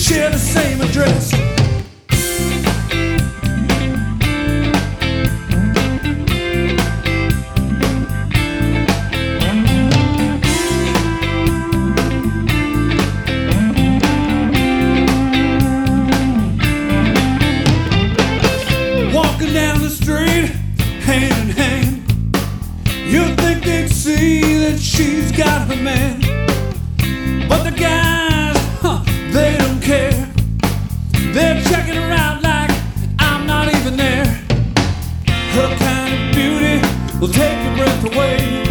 share the same address. Walking down the street, hand in hand, you'd think they'd see that she's got her man. But the guys, they don't care. They're checking her out like I'm not even there. Her kind of beauty will take your breath away.